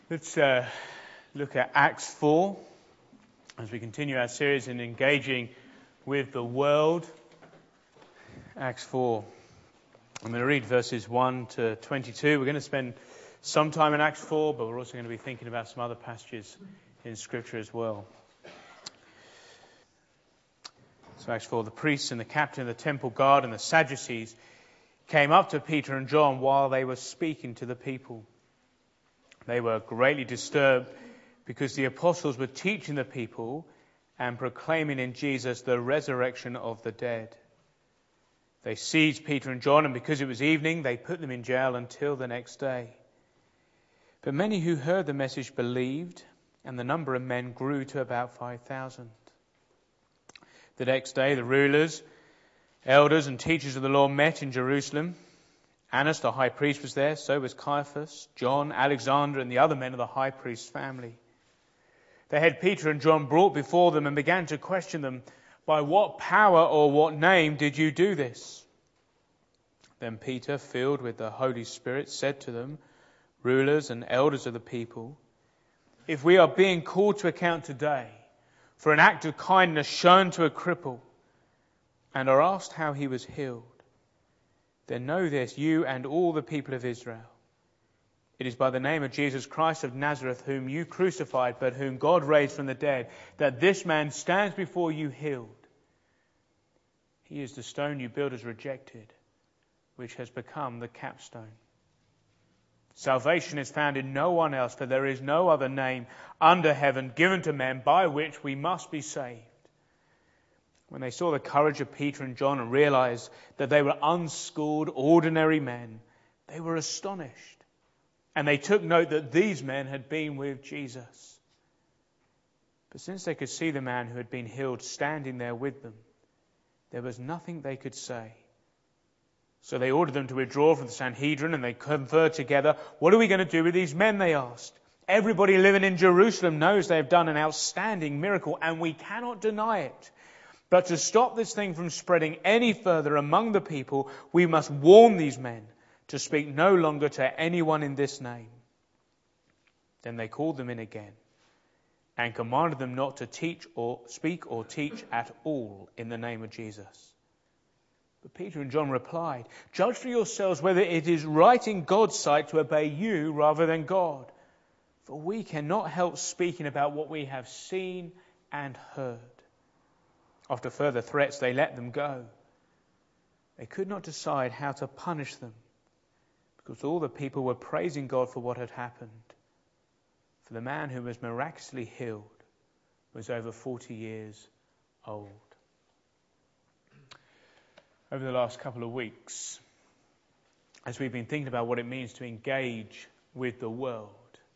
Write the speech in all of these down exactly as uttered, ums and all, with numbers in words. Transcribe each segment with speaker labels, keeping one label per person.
Speaker 1: Let's uh, look at Acts four as we continue our series in engaging with the world. Acts four. I'm going to read verses one to twenty-two. We're going to spend some time in Acts four, but we're also going to be thinking about some other passages in Scripture as well. So Acts four, the priests and the captain of the temple guard and the Sadducees came up to Peter and John while they were speaking to the people. They were greatly disturbed because the apostles were teaching the people and proclaiming in Jesus the resurrection of the dead. They seized Peter and John, and because it was evening, they put them in jail until the next day. But many who heard the message believed, and the number of men grew to about five thousand. The next day, the rulers, elders, and teachers of the law met in Jerusalem. Annas, the high priest, was there, so was Caiaphas, John, Alexander, and the other men of the high priest's family. They had Peter and John brought before them and began to question them, "By what power or what name did you do this?" Then Peter, filled with the Holy Spirit, said to them, "Rulers and elders of the people, if we are being called to account today for an act of kindness shown to a cripple and are asked how he was healed, then know this, you and all the people of Israel. It is by the name of Jesus Christ of Nazareth, whom you crucified, but whom God raised from the dead, that this man stands before you healed. He is the stone you builders rejected, which has become the capstone. Salvation is found in no one else, for there is no other name under heaven given to men by which we must be saved." When they saw the courage of Peter and John and realized that they were unschooled, ordinary men, they were astonished. And they took note that these men had been with Jesus. But since they could see the man who had been healed standing there with them, there was nothing they could say. So they ordered them to withdraw from the Sanhedrin, and they conferred together. "What are we going to do with these men?" they asked. "Everybody living in Jerusalem knows they have done an outstanding miracle, and we cannot deny it. But to stop this thing from spreading any further among the people, we must warn these men to speak no longer to anyone in this name." Then they called them in again and commanded them not to teach or speak or teach at all in the name of Jesus. But Peter and John replied, "Judge for yourselves whether it is right in God's sight to obey you rather than God. For we cannot help speaking about what we have seen and heard." After further threats, they let them go. They could not decide how to punish them, because all the people were praising God for what had happened. For the man who was miraculously healed was over forty years old. Over the last couple of weeks, as we've been thinking about what it means to engage with the world,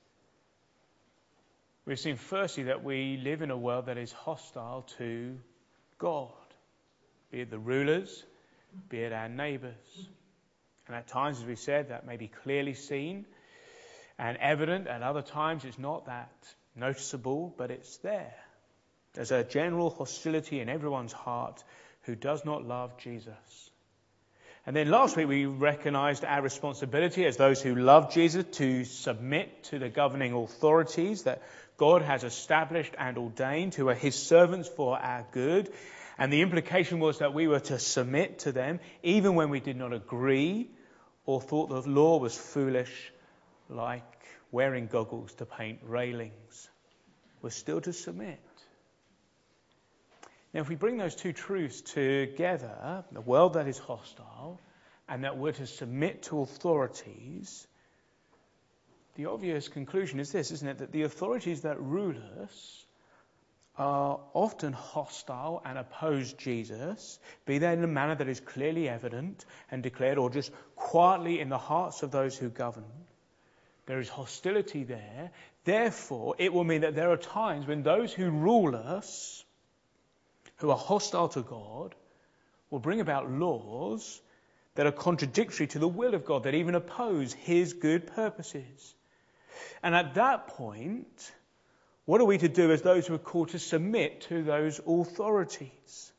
Speaker 1: we've seen firstly that we live in a world that is hostile to God, be it the rulers, be it our neighbours. And at times, as we said, that may be clearly seen and evident. At other times, it's not that noticeable, but it's there. There's a general hostility in everyone's heart who does not love Jesus. And then last week, we recognised our responsibility as those who love Jesus to submit to the governing authorities that God has established and ordained, who are his servants for our good. And the implication was that we were to submit to them even when we did not agree or thought the law was foolish, like wearing goggles to paint railings. We're still to submit. Now, if we bring those two truths together, the world that is hostile and that we're to submit to authorities, the obvious conclusion is this, isn't it? That the authorities that rule us are often hostile and oppose Jesus, be they in a manner that is clearly evident and declared, or just quietly in the hearts of those who govern. There is hostility there. Therefore, it will mean that there are times when those who rule us, who are hostile to God, will bring about laws that are contradictory to the will of God, that even oppose his good purposes. And at that point, what are we to do as those who are called to submit to those authorities?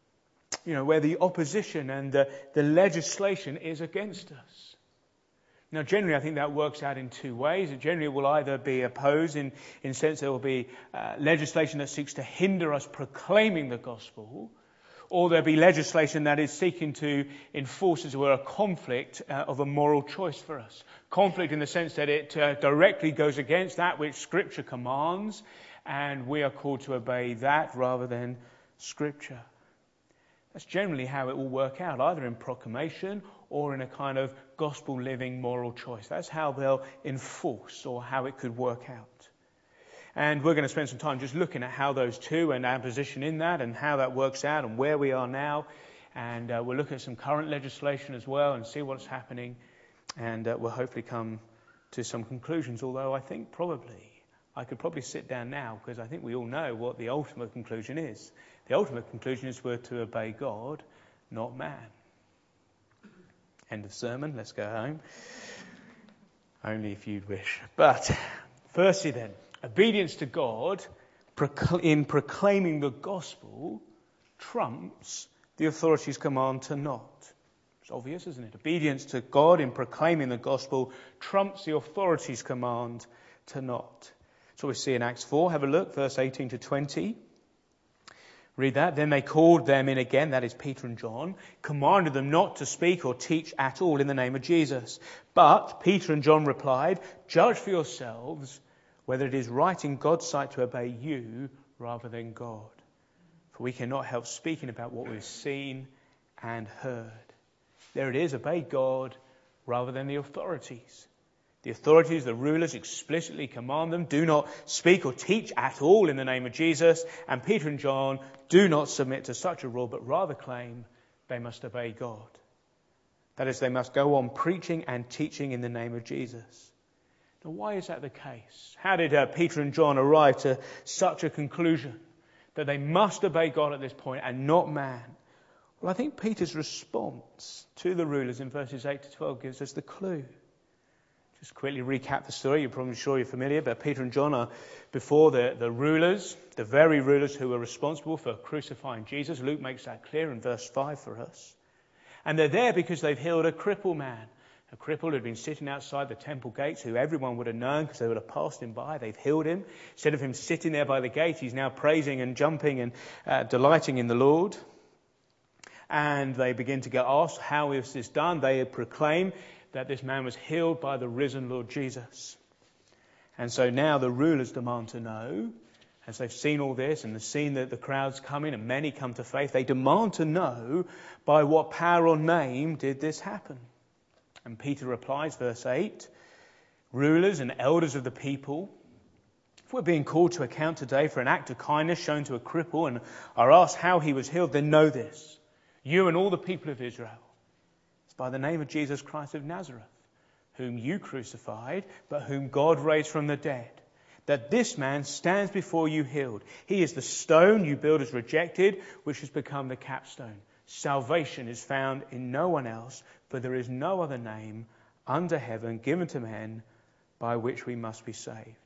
Speaker 1: You know, where the opposition and the, the legislation is against us. Now, generally, I think that works out in two ways. It generally will either be opposed in, in the sense there will be uh, legislation that seeks to hinder us proclaiming the gospel, or there'll be legislation that is seeking to enforce, as it were, a conflict uh, of a moral choice for us. Conflict in the sense that it uh, directly goes against that which Scripture commands, and we are called to obey that rather than Scripture. That's generally how it will work out, either in proclamation or in a kind of gospel-living moral choice. That's how they'll enforce, or how it could work out. And we're going to spend some time just looking at how those two and our position in that and how that works out and where we are now. And uh, we'll look at some current legislation as well and see what's happening. And uh, we'll hopefully come to some conclusions, although I think probably, I could probably sit down now because I think we all know what the ultimate conclusion is. The ultimate conclusion is we're to obey God, not man. End of sermon. Let's go home. Only if you'd wish. But firstly then, obedience to God in proclaiming the gospel trumps the authority's command to not. It's obvious, isn't it? Obedience to God in proclaiming the gospel trumps the authority's command to not. So we see in Acts four. Have a look, verse eighteen to twenty. Read that. Then they called them in again, that is Peter and John, commanded them not to speak or teach at all in the name of Jesus. But Peter and John replied, "Judge for yourselves whether it is right in God's sight to obey you rather than God. For we cannot help speaking about what we've seen and heard." There it is, obey God rather than the authorities. The authorities, the rulers, explicitly command them, do not speak or teach at all in the name of Jesus. And Peter and John do not submit to such a rule, but rather claim they must obey God. That is, they must go on preaching and teaching in the name of Jesus. Now, why is that the case? How did uh, Peter and John arrive to such a conclusion that they must obey God at this point and not man? Well, I think Peter's response to the rulers in verses eight to twelve gives us the clue. Just quickly recap the story. You're probably sure you're familiar, but Peter and John are before the, the rulers, the very rulers who were responsible for crucifying Jesus. Luke makes that clear in verse five for us. And they're there because they've healed a crippled man. A cripple who had been sitting outside the temple gates, who everyone would have known because they would have passed him by. They've healed him. Instead of him sitting there by the gate, he's now praising and jumping and uh, delighting in the Lord. And they begin to get asked, how is this done? They proclaim that this man was healed by the risen Lord Jesus. And so now the rulers demand to know, as they've seen all this and they've seen that the crowds coming and many come to faith, they demand to know by what power or name did this happen. And Peter replies, verse eight, "Rulers and elders of the people, if we're being called to account today for an act of kindness shown to a cripple and are asked how he was healed, then know this, you and all the people of Israel, it's by the name of Jesus Christ of Nazareth, whom you crucified, but whom God raised from the dead, that this man stands before you healed. He is the stone you builders rejected, which has become the capstone. Salvation is found in no one else, for there is no other name under heaven given to men by which we must be saved."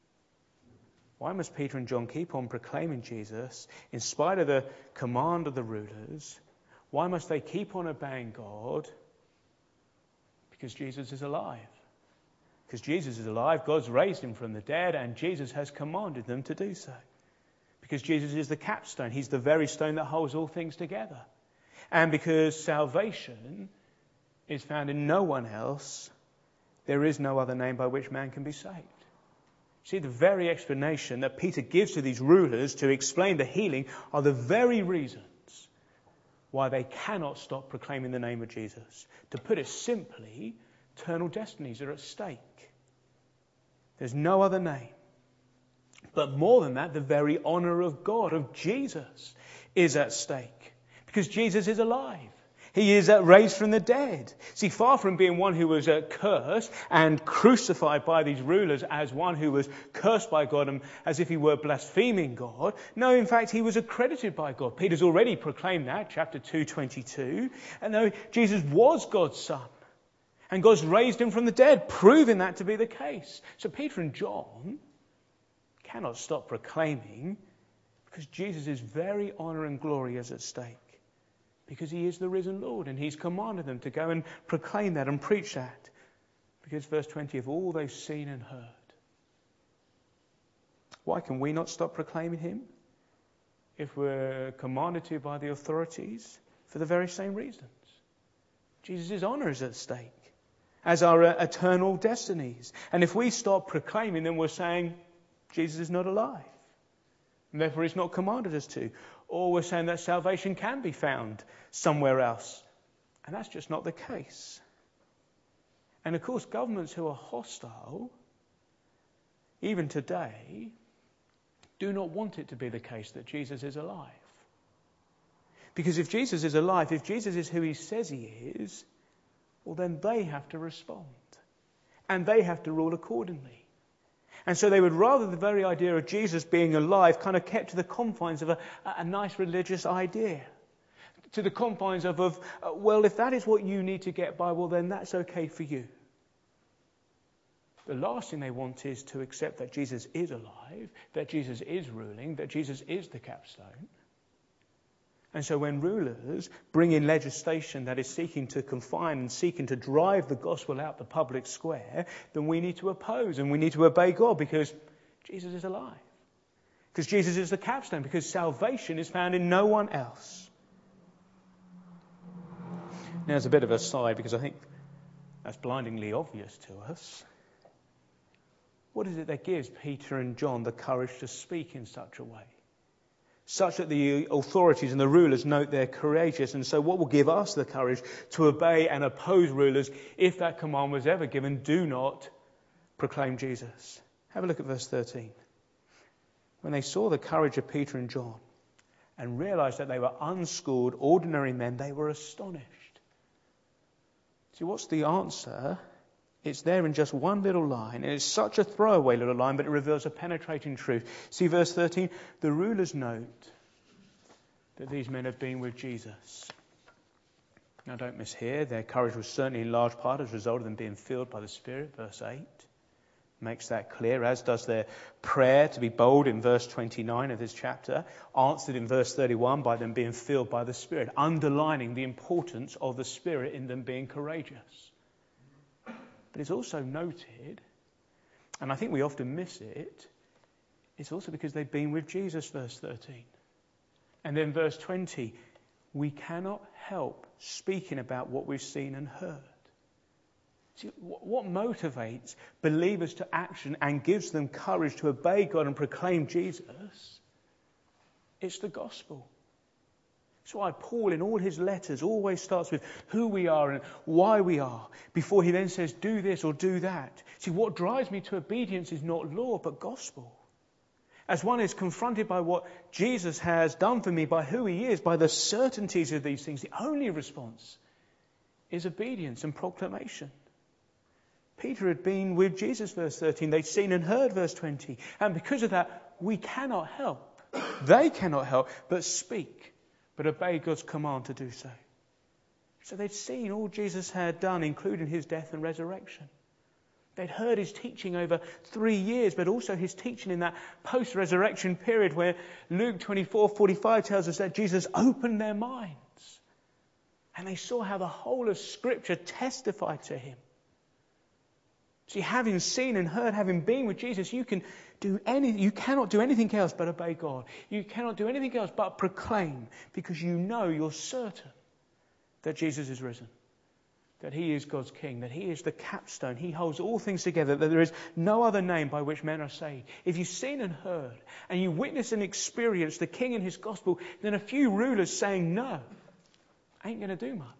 Speaker 1: Why must Peter and John keep on proclaiming Jesus in spite of the command of the rulers? Why must they keep on obeying God? Because Jesus is alive. Because Jesus is alive, God's raised him from the dead, and Jesus has commanded them to do so. Because Jesus is the capstone. He's the very stone that holds all things together. And because salvation is found in no one else, there is no other name by which man can be saved. See, the very explanation that Peter gives to these rulers to explain the healing are the very reasons why they cannot stop proclaiming the name of Jesus. To put it simply, eternal destinies are at stake. There's no other name. But more than that, the very honour of God, of Jesus, is at stake. Because Jesus is alive. He is uh, raised from the dead. See, far from being one who was uh, cursed and crucified by these rulers as one who was cursed by God and as if he were blaspheming God. No, in fact, he was accredited by God. Peter's already proclaimed that, chapter two twenty-two. And no, Jesus was God's son. And God's raised him from the dead, proving that to be the case. So Peter and John cannot stop proclaiming because Jesus' very honour and glory is at stake. Because he is the risen Lord and he's commanded them to go and proclaim that and preach that. Because verse twenty, of all they've seen and heard. Why can we not stop proclaiming him if we're commanded to by the authorities? For the very same reasons. Jesus' honour is at stake, as our uh, eternal destinies. And if we stop proclaiming, then we're saying Jesus is not alive. And therefore he's not commanded us to. Or we're saying that salvation can be found somewhere else. And that's just not the case. And of course, governments who are hostile, even today, do not want it to be the case that Jesus is alive. Because if Jesus is alive, if Jesus is who he says he is, well, then they have to respond. And they have to rule accordingly. And so they would rather the very idea of Jesus being alive kind of kept to the confines of a, a nice religious idea. To the confines of, of uh, well, if that is what you need to get by, well, then that's okay for you. The last thing they want is to accept that Jesus is alive, that Jesus is ruling, that Jesus is the capstone. And so when rulers bring in legislation that is seeking to confine and seeking to drive the gospel out the public square, then we need to oppose and we need to obey God because Jesus is alive. Because Jesus is the capstone, because salvation is found in no one else. Now, it's a bit of a side because I think that's blindingly obvious to us. What is it that gives Peter and John the courage to speak in such a way? Such that the authorities and the rulers note they're courageous. And so what will give us the courage to obey and oppose rulers if that command was ever given? Do not proclaim Jesus. Have a look at verse thirteen. When they saw the courage of Peter and John and realized that they were unschooled, ordinary men, they were astonished. See, what's the answer? It's there in just one little line, and it's such a throwaway little line, but it reveals a penetrating truth. See verse thirteen, the rulers note that these men have been with Jesus. Now don't mishear, their courage was certainly in large part as a result of them being filled by the Spirit. Verse eight makes that clear, as does their prayer to be bold in verse twenty-nine of this chapter, answered in verse thirty-one by them being filled by the Spirit, underlining the importance of the Spirit in them being courageous. But it's also noted, and I think we often miss it, it's also because they've been with Jesus, verse thirteen. And then verse twenty, we cannot help speaking about what we've seen and heard. See, what motivates believers to action and gives them courage to obey God and proclaim Jesus? It's the gospel. That's why Paul, in all his letters, always starts with who we are and why we are, before he then says, do this or do that. See, what drives me to obedience is not law, but gospel. As one is confronted by what Jesus has done for me, by who he is, by the certainties of these things, the only response is obedience and proclamation. Peter had been with Jesus, verse thirteen. They'd seen and heard, verse twenty. And because of that, we cannot help. They cannot help but speak, but obey God's command to do so. So they'd seen all Jesus had done, including his death and resurrection. They'd heard his teaching over three years, but also his teaching in that post-resurrection period where Luke twenty-four forty-five tells us that Jesus opened their minds. And they saw how the whole of Scripture testified to him. See, having seen and heard, having been with Jesus, you can do any, you cannot do anything else but obey God. You cannot do anything else but proclaim, because you know, you're certain that Jesus is risen, that he is God's King, that he is the capstone. He holds all things together, that there is no other name by which men are saved. If you've seen and heard, and you witness and experience the King and his gospel, then a few rulers saying no ain't going to do much.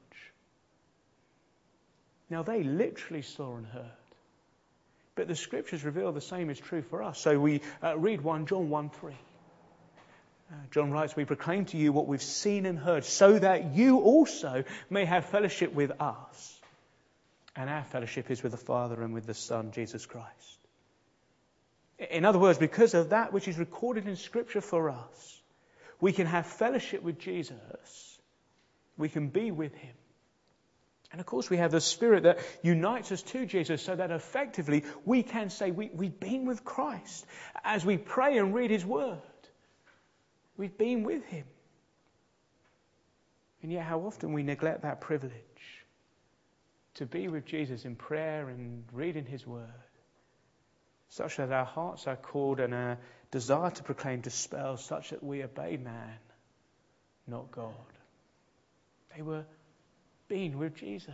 Speaker 1: Now, they literally saw and heard. But the Scriptures reveal the same is true for us. So we uh, read First John one three. Uh, John writes, we proclaim to you what we've seen and heard, so that you also may have fellowship with us. And our fellowship is with the Father and with the Son, Jesus Christ. In other words, because of that which is recorded in Scripture for us, we can have fellowship with Jesus. We can be with him. And of course we have the Spirit that unites us to Jesus, so that effectively we can say we, we've been with Christ. As we pray and read his word, we've been with him. And yet how often we neglect that privilege. to be with Jesus in prayer and reading his word, such that our hearts are called and our desire to proclaim dispels, such that we obey man, not God. They were being with Jesus.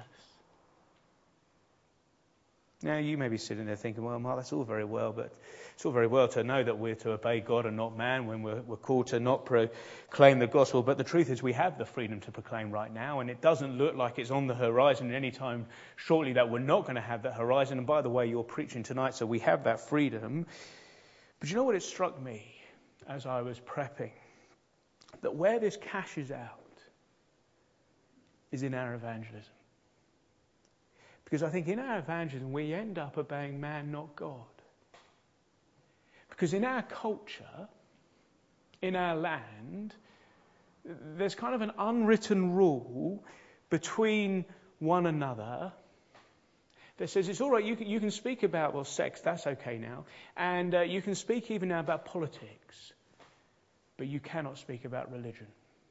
Speaker 1: Now, you may be sitting there thinking, well, Mark, that's all very well, but it's all very well to know that we're to obey God and not man when we're, we're called to not proclaim the gospel. But the truth is we have the freedom to proclaim right now, and it doesn't look like it's on the horizon any time shortly that we're not going to have that horizon. And by the way, you're preaching tonight, so we have that freedom. But you know what? It struck me as I was prepping, that where this cashes out is in our evangelism. Because I think in our evangelism we end up obeying man, not God. Because in our culture, in our land, there's kind of an unwritten rule between one another that says it's all right, you can, you can speak about, well, sex, that's okay now. And uh, you can speak even now about politics, but you cannot speak about religion.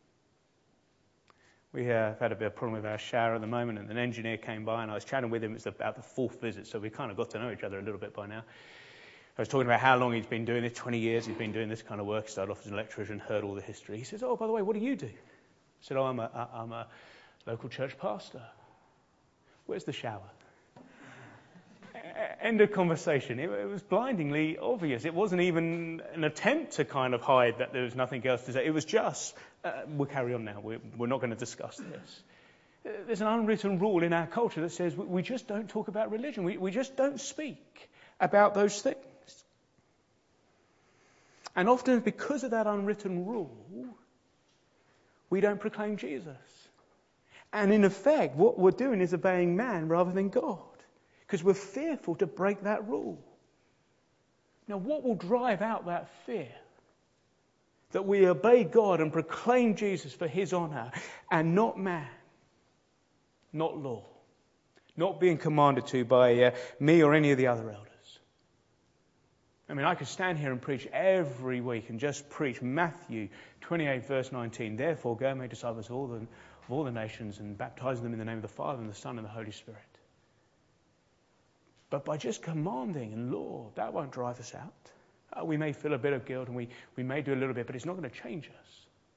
Speaker 1: We have had a bit of problem with our shower at the moment, and an engineer came by, and I was chatting with him. It's about the fourth visit, so we kind of got to know each other a little bit by now. I was talking about how long he's been doing it, twenty years he's been doing this kind of work. He started off as an electrician, heard all the history. He says, oh, by the way, what do you do? I said, oh, I'm a, I'm a local church pastor. Where's the shower? End of conversation. It, it was blindingly obvious. It wasn't even an attempt to kind of hide that there was nothing else to say. It was just, uh, we'll carry on now. We're, we're not going to discuss this. There's an unwritten rule in our culture that says we, we just don't talk about religion. We, we just don't speak about those things. And often because of that unwritten rule, we don't proclaim Jesus. And in effect, what we're doing is obeying man rather than God. Because we're fearful to break that rule. Now, what will drive out that fear? That we obey God and proclaim Jesus for his honour and not man, not law, not being commanded to by uh, me or any of the other elders. I mean, I could stand here and preach every week and just preach Matthew twenty-eight, verse nineteen. Therefore, go and make disciples of all the, of all the nations and baptize them in the name of the Father and the Son and the Holy Spirit. But by just commanding and law, that won't drive us out. Uh, we may feel a bit of guilt and we, we may do a little bit, but it's not going to change us.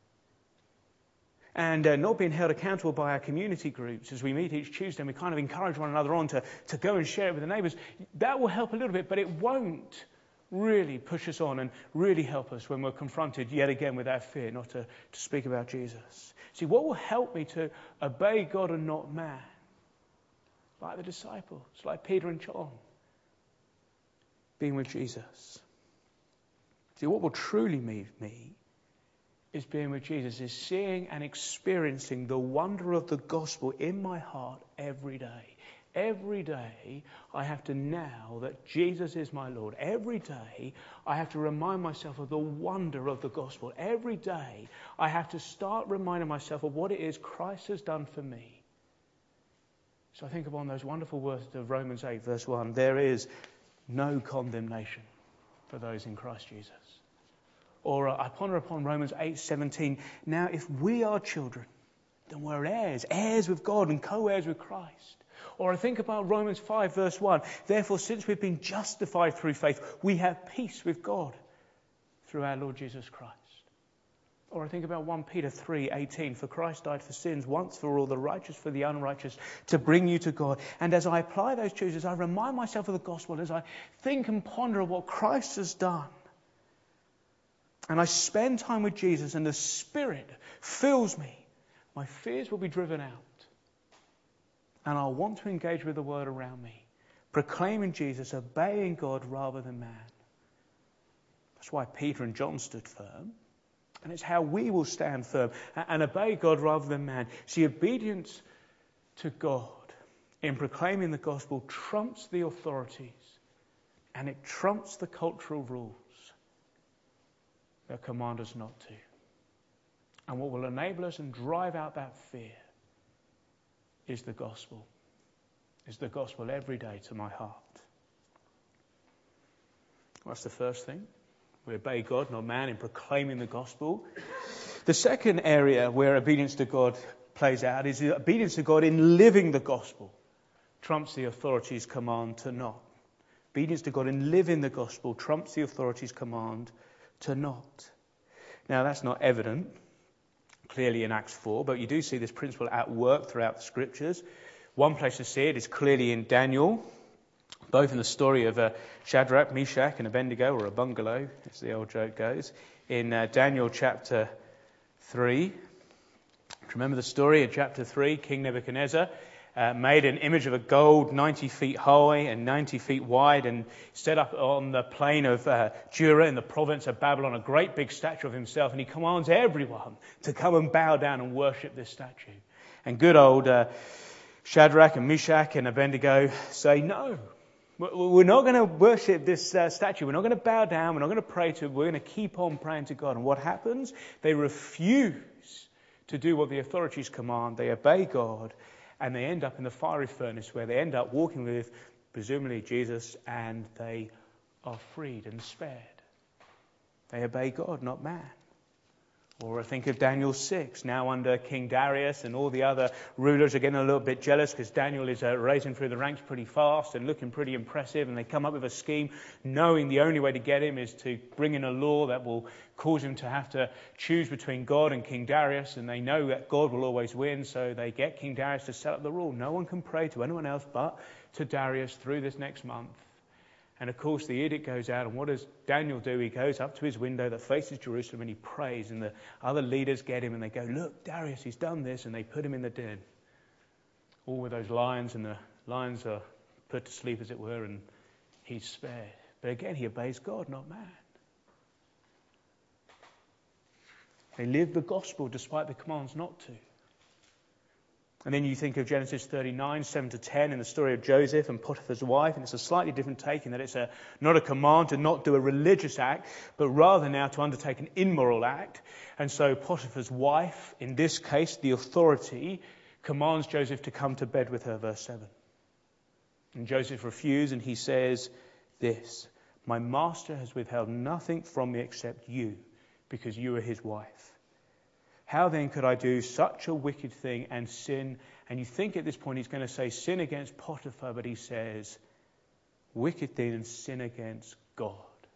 Speaker 1: And uh, not being held accountable by our community groups as we meet each Tuesday and we kind of encourage one another on to, to go and share it with the neighbours, that will help a little bit, but it won't really push us on and really help us when we're confronted yet again with our fear not to, to speak about Jesus. See, what will help me to obey God and not man? Like the disciples, like Peter and John, being with Jesus. See, what will truly move me is being with Jesus, is seeing and experiencing the wonder of the gospel in my heart every day. Every day I have to know that Jesus is my Lord. Every day I have to remind myself of the wonder of the gospel. Every day I have to start reminding myself of what it is Christ has done for me. So I think upon those wonderful words of Romans eight, verse one. There is no condemnation for those in Christ Jesus. Or uh, I ponder upon Romans eight, seventeen. Now, if we are children, then we're heirs, heirs with God and co-heirs with Christ. Or I think about Romans five, verse one. Therefore, since we've been justified through faith, we have peace with God through our Lord Jesus Christ. Or I think about First Peter three, eighteen. For Christ died for sins once for all, the righteous for the unrighteous, to bring you to God. And as I apply those truths, I remind myself of the gospel, as I think and ponder on what Christ has done. And I spend time with Jesus and the Spirit fills me. My fears will be driven out. And I'll want to engage with the word around me. Proclaiming Jesus, obeying God rather than man. That's why Peter and John stood firm. And it's how we will stand firm and obey God rather than man. See, obedience to God in proclaiming the gospel trumps the authorities and it trumps the cultural rules that command us not to. And what will enable us and drive out that fear is the gospel. Is the gospel every day to my heart. That's the first thing. We obey God, not man, in proclaiming the gospel. The second area where obedience to God plays out is obedience to God in living the gospel. trumps the authority's command to not. Obedience to God and live in the gospel trumps the authority's command to not. Now, that's not evident clearly in Acts four, but you do see this principle at work throughout the Scriptures. One place to see it is clearly in Daniel, both in the story of uh, Shadrach, Meshach, and Abednego, or a bungalow, as the old joke goes, in uh, Daniel chapter three. Remember the story in chapter three? King Nebuchadnezzar uh, made an image of a gold ninety feet high and ninety feet wide and set up on the plain of uh, Dura in the province of Babylon a great big statue of himself, and he commands everyone to come and bow down and worship this statue. And good old uh, Shadrach and Meshach and Abednego say, no, we're not going to worship this uh, statue. We're not going to bow down. We're not going to pray to it. We're going to keep on praying to God. And what happens? They refuse to do what the authorities command. They obey God, and they end up in the fiery furnace where they end up walking with, presumably, Jesus, and they are freed and spared. They obey God, not man. Or I think of Daniel six, now under King Darius, and all the other rulers are getting a little bit jealous because Daniel is uh, raising through the ranks pretty fast and looking pretty impressive, and they come up with a scheme knowing the only way to get him is to bring in a law that will cause him to have to choose between God and King Darius, and they know that God will always win, so they get King Darius to set up the rule. No one can pray to anyone else but to Darius through this next month. And of course the edict goes out, and what does Daniel do? He goes up to his window that faces Jerusalem and he prays, and the other leaders get him and they go, look, Darius, he's done this, and they put him in the den. All with those lions, and the lions are put to sleep, as it were, and he's spared. But again, he obeys God, not man. They live the gospel despite the commands not to. And then you think of Genesis thirty-nine, seven to ten, in the story of Joseph and Potiphar's wife, and it's a slightly different take in that it's a, not a command to not do a religious act, but rather now to undertake an immoral act. And so Potiphar's wife, in this case the authority, commands Joseph to come to bed with her, verse seven. And Joseph refused, and he says this, my master has withheld nothing from me except you, because you are his wife. How then could I do such a wicked thing and sin? And you think at this point he's going to say sin against Potiphar, but he says wicked thing and sin against God.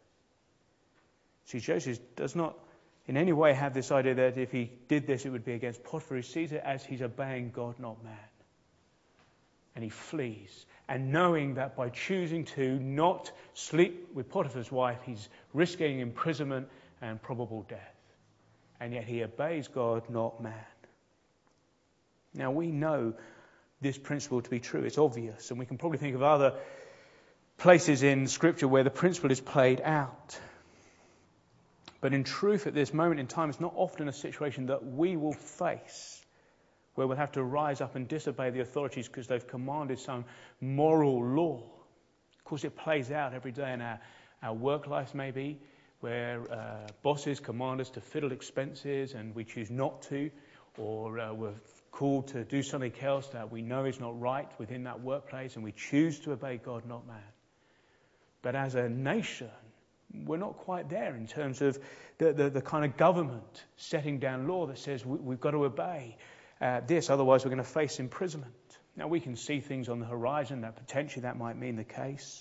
Speaker 1: See, Joseph does not in any way have this idea that if he did this it would be against Potiphar. He sees it as he's obeying God, not man. And he flees. And knowing that by choosing to not sleep with Potiphar's wife, he's risking imprisonment and probable death. And yet he obeys God, not man. Now we know this principle to be true. It's obvious. And we can probably think of other places in Scripture where the principle is played out. But in truth, at this moment in time, it's not often a situation that we will face where we'll have to rise up and disobey the authorities because they've commanded some moral law. Of course, it plays out every day in our, our work lives, maybe, where uh, bosses command us to fiddle expenses and we choose not to, or uh, we're called to do something else that we know is not right within that workplace and we choose to obey God, not man. But as a nation, we're not quite there in terms of the, the, the kind of government setting down law that says we, we've got to obey uh, this, otherwise we're going to face imprisonment. Now we can see things on the horizon that potentially that might mean the case.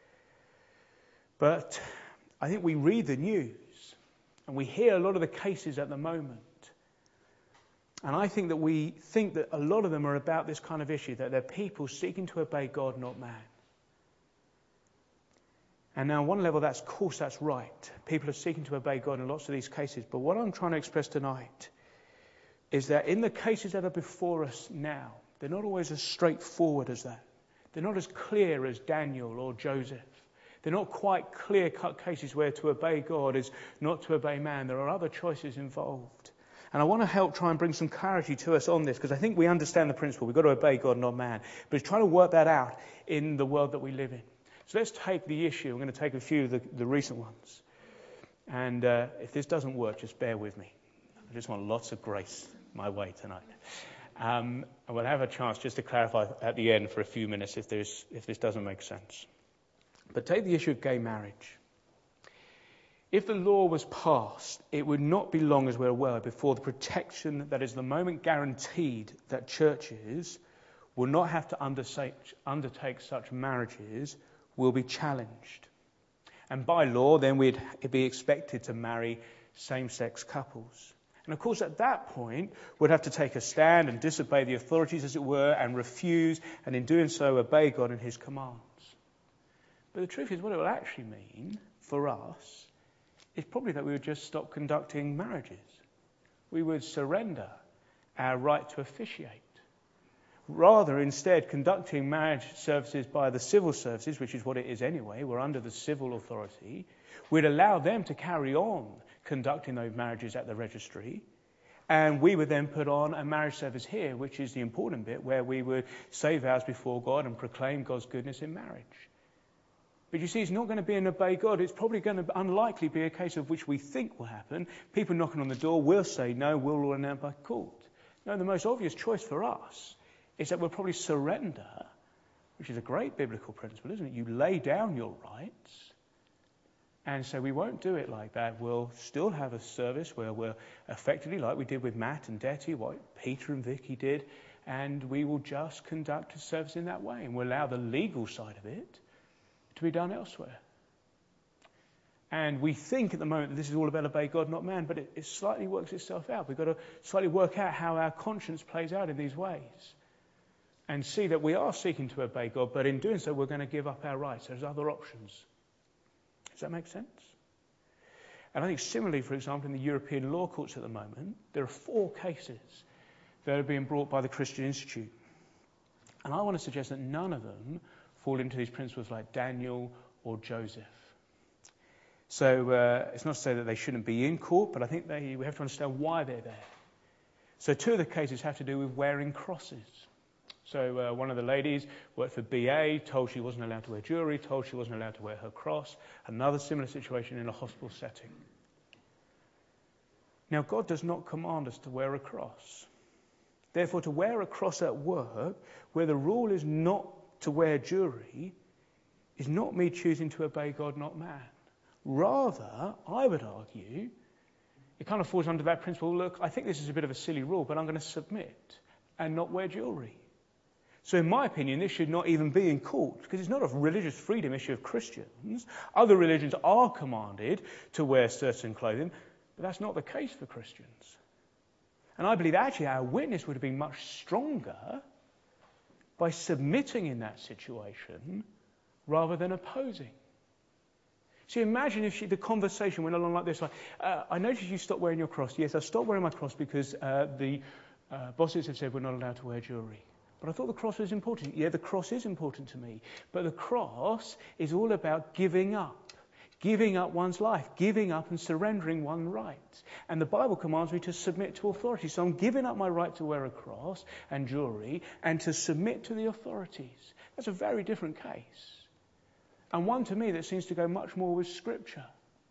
Speaker 1: But I think we read the news and we hear a lot of the cases at the moment. And I think that we think that a lot of them are about this kind of issue, that they're people seeking to obey God, not man. And now on one level, that's, of course, that's right. People are seeking to obey God in lots of these cases. But what I'm trying to express tonight is that in the cases that are before us now, they're not always as straightforward as that. They're not as clear as Daniel or Joseph. They're not quite clear-cut cases where to obey God is not to obey man. There are other choices involved. And I want to help try and bring some clarity to us on this, because I think we understand the principle. We've got to obey God, not man. But it's trying to work that out in the world that we live in. So let's take the issue. I'm going to take a few of the, the recent ones. And uh, if this doesn't work, just bear with me. I just want lots of grace my way tonight. Um, and we'll have a chance just to clarify at the end for a few minutes if there's if this doesn't make sense. But take the issue of gay marriage. If the law was passed, it would not be long, as we're aware, before the protection that is the moment guaranteed that churches will not have to undertake such marriages will be challenged. And by law, then we'd be expected to marry same-sex couples. And of course, at that point, we'd have to take a stand and disobey the authorities, as it were, and refuse, and in doing so, obey God and his commands. But the truth is, what it will actually mean for us is probably that we would just stop conducting marriages. We would surrender our right to officiate. Rather, instead, conducting marriage services by the civil services, which is what it is anyway, we're under the civil authority, we'd allow them to carry on conducting those marriages at the registry, and we would then put on a marriage service here, which is the important bit, where we would say vows before God and proclaim God's goodness in marriage. But you see, it's not going to be an obey God. It's probably going to unlikely be a case of which we think will happen. People knocking on the door will say no, we'll rule it out by court. No, the most obvious choice for us is that we'll probably surrender, which is a great biblical principle, isn't it? You lay down your rights. And so we won't do it like that. We'll still have a service where we're effectively, like we did with Matt and Detty, what Peter and Vicky did, and we will just conduct a service in that way. And we'll allow the legal side of it to be done elsewhere. And we think at the moment that this is all about obey God, not man, but it, it slightly works itself out. We've got to slightly work out how our conscience plays out in these ways and see that we are seeking to obey God, but in doing so, we're going to give up our rights. There's other options. Does that make sense? And I think similarly, for example, in the European law courts at the moment, there are four cases that are being brought by the Christian Institute. And I want to suggest that none of them fall into these principles like Daniel or Joseph. So uh, it's not to say that they shouldn't be in court, but I think they, we have to understand why they're there. So two of the cases have to do with wearing crosses. So uh, one of the ladies worked for B A, told she wasn't allowed to wear jewellery, told she wasn't allowed to wear her cross. Another similar situation in a hospital setting. Now, God does not command us to wear a cross. Therefore, to wear a cross at work, where the rule is not to wear jewellery, is not me choosing to obey God, not man. Rather, I would argue, it kind of falls under that principle, look, I think this is a bit of a silly rule, but I'm going to submit and not wear jewellery. So in my opinion, this should not even be in court, because it's not a religious freedom issue of Christians. Other religions are commanded to wear certain clothing, but that's not the case for Christians. And I believe actually our witness would have been much stronger by submitting in that situation rather than opposing. So imagine if she, the conversation went along like this, like, uh, I noticed you stopped wearing your cross. Yes, I stopped wearing my cross because uh, the uh, bosses have said we're not allowed to wear jewellery. But I thought the cross was important. Yeah, the cross is important to me. But the cross is all about giving up. Giving up one's life. Giving up and surrendering one's rights. And the Bible commands me to submit to authority. So I'm giving up my right to wear a cross and jewellery and to submit to the authorities. That's a very different case. And one to me that seems to go much more with Scripture.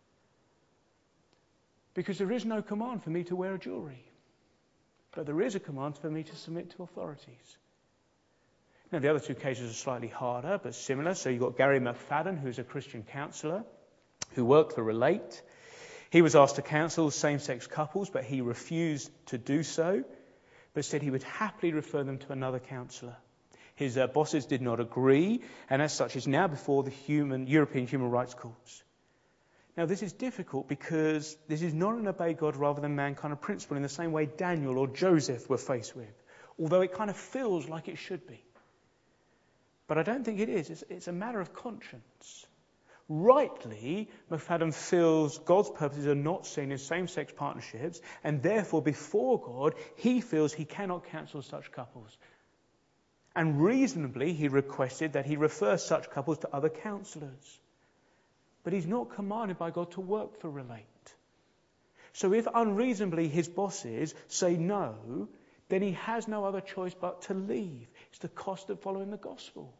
Speaker 1: Because there is no command for me to wear a jewellery. But there is a command for me to submit to authorities. Now, the other two cases are slightly harder, but similar. So you've got Gary McFadden, who's a Christian counsellor, who worked for Relate. He was asked to counsel same-sex couples, but he refused to do so, but said he would happily refer them to another counsellor. His uh, bosses did not agree, and as such is now before the human, European Human Rights Courts. Now, this is difficult because this is not an obey God rather than man kind of principle in the same way Daniel or Joseph were faced with, although it kind of feels like it should be. But I don't think it is. It's, it's a matter of conscience. Rightly, McFadden feels God's purposes are not seen in same-sex partnerships, and therefore before God, he feels he cannot counsel such couples. And reasonably, he requested that he refer such couples to other counsellors. But he's not commanded by God to work for Relate. So if unreasonably his bosses say no, then he has no other choice but to leave. It's the cost of following the gospel.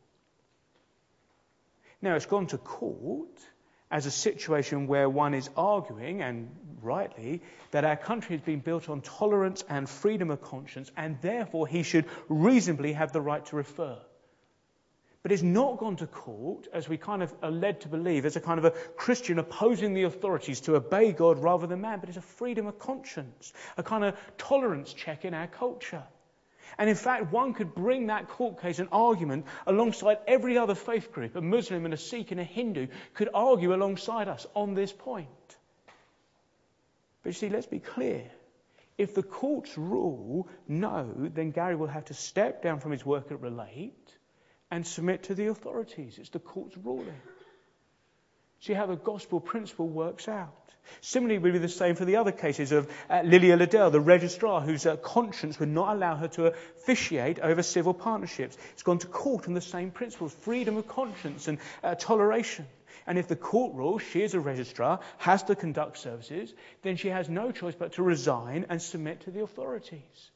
Speaker 1: Now, it's gone to court as a situation where one is arguing, and rightly, that our country has been built on tolerance and freedom of conscience, and therefore he should reasonably have the right to refer. But it's not gone to court, as we kind of are led to believe, as a kind of a Christian opposing the authorities to obey God rather than man, but it's a freedom of conscience, a kind of tolerance check in our culture. And in fact, one could bring that court case and argument alongside every other faith group. A Muslim and a Sikh and a Hindu could argue alongside us on this point. But you see, let's be clear. If the courts rule no, then Gary will have to step down from his work at Relate and submit to the authorities. It's the court's ruling. See how the gospel principle works out. Similarly, it would be the same for the other cases of uh, Lilia Liddell, the registrar, whose uh, conscience would not allow her to officiate over civil partnerships. It's gone to court on the same principles, freedom of conscience and uh, toleration. And if the court rules she as a registrar has to conduct services, then she has no choice but to resign and submit to the authorities.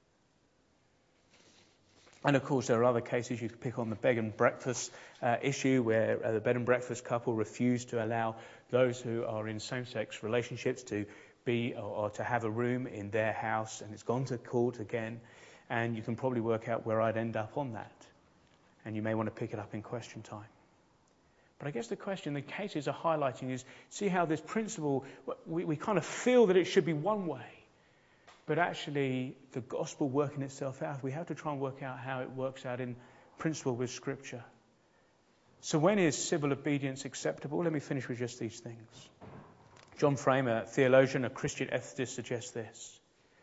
Speaker 1: And of course, there are other cases. You could pick on the bed and breakfast uh, issue, where uh, the bed and breakfast couple refused to allow those who are in same-sex relationships to be or, or to have a room in their house, and it's gone to court again. And you can probably work out where I'd end up on that. And you may want to pick it up in question time. But I guess the question the cases are highlighting is, see how this principle, we, we kind of feel that it should be one way. But actually, the gospel working itself out, we have to try and work out how it works out in principle with Scripture. So when is civil obedience acceptable? Let me finish with just these things. John Frame, a theologian, a Christian ethicist, suggests this.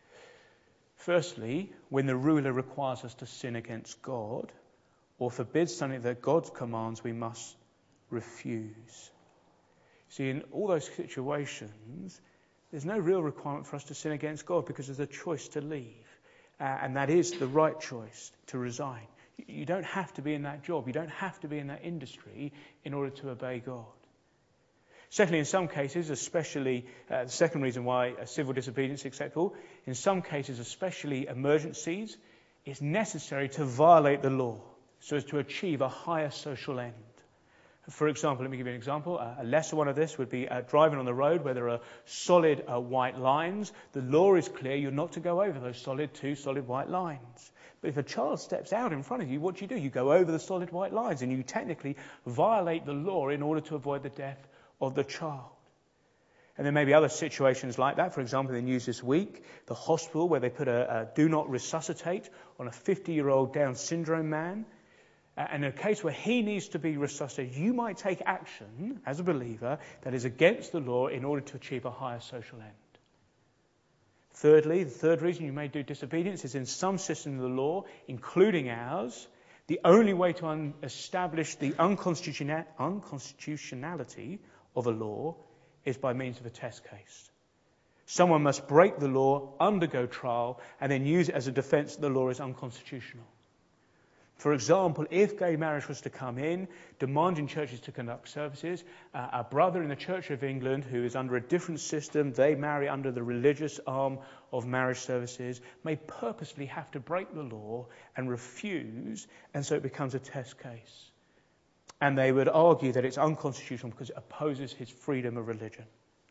Speaker 1: Firstly, when the ruler requires us to sin against God or forbids something that God commands, we must refuse. See, in all those situations, there's no real requirement for us to sin against God because there's a choice to leave. Uh, and that is the right choice, to resign. You don't have to be in that job. You don't have to be in that industry in order to obey God. Secondly, in some cases, especially, uh, the second reason why a civil disobedience is acceptable, in some cases, especially emergencies, it's necessary to violate the law so as to achieve a higher social end. For example, let me give you an example. A lesser one of this would be uh, driving on the road where there are solid uh, white lines. The law is clear. You're not to go over those solid two solid white lines. But if a child steps out in front of you, what do you do? You go over the solid white lines and you technically violate the law in order to avoid the death of the child. And there may be other situations like that. For example, in the news this week, the hospital where they put a, a do not resuscitate on a fifty-year-old Down syndrome man. And in a case where he needs to be resuscitated, you might take action as a believer that is against the law in order to achieve a higher social end. Thirdly, the third reason you may do disobedience is in some systems of the law, including ours, the only way to un- establish the unconstitutiona- unconstitutionality of a law is by means of a test case. Someone must break the law, undergo trial, and then use it as a defence that the law is unconstitutional. For example, if gay marriage was to come in, demanding churches to conduct services, uh, a brother in the Church of England who is under a different system, they marry under the religious arm of marriage services, may purposely have to break the law and refuse, and so it becomes a test case. And they would argue that it's unconstitutional because it opposes his freedom of religion.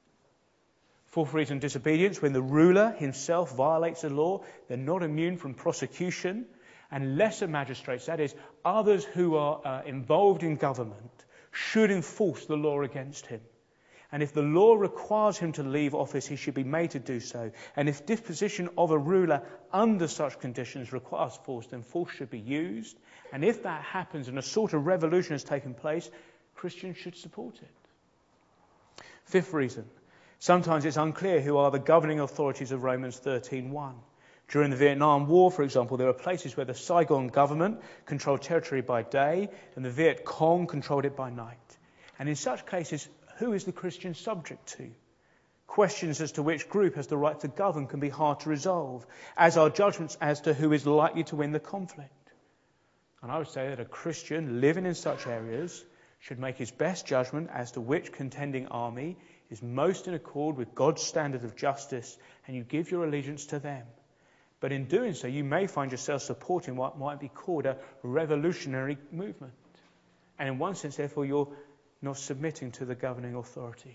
Speaker 1: Fourth reason, disobedience. When the ruler himself violates the law, they're not immune from prosecution. And lesser magistrates, that is, others who are uh, involved in government, should enforce the law against him. And if the law requires him to leave office, he should be made to do so. And if disposition of a ruler under such conditions requires force, then force should be used. And if that happens and a sort of revolution has taken place, Christians should support it. Fifth reason, sometimes it's unclear who are the governing authorities of Romans thirteen one. During the Vietnam War, for example, there were places where the Saigon government controlled territory by day and the Viet Cong controlled it by night. And in such cases, who is the Christian subject to? Questions as to which group has the right to govern can be hard to resolve, as are judgments as to who is likely to win the conflict. And I would say that a Christian living in such areas should make his best judgment as to which contending army is most in accord with God's standard of justice, and you give your allegiance to them. But in doing so, you may find yourself supporting what might be called a revolutionary movement. And in one sense, therefore, you're not submitting to the governing authority.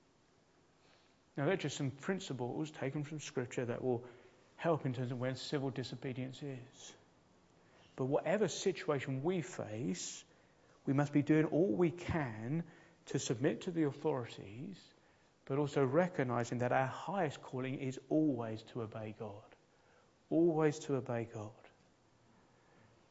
Speaker 1: Now, they're just some principles taken from Scripture that will help in terms of where civil disobedience is. But whatever situation we face, we must be doing all we can to submit to the authorities, but also recognizing that our highest calling is always to obey God. Always to obey God.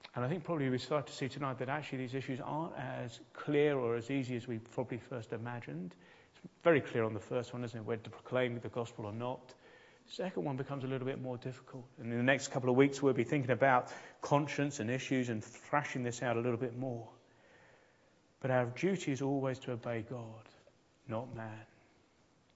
Speaker 1: And I think probably we start to see tonight that actually these issues aren't as clear or as easy as we probably first imagined. It's very clear on the first one, isn't it, whether to proclaim the gospel or not. The second one becomes a little bit more difficult. And in the next couple of weeks, we'll be thinking about conscience and issues and thrashing this out a little bit more. But our duty is always to obey God, not man.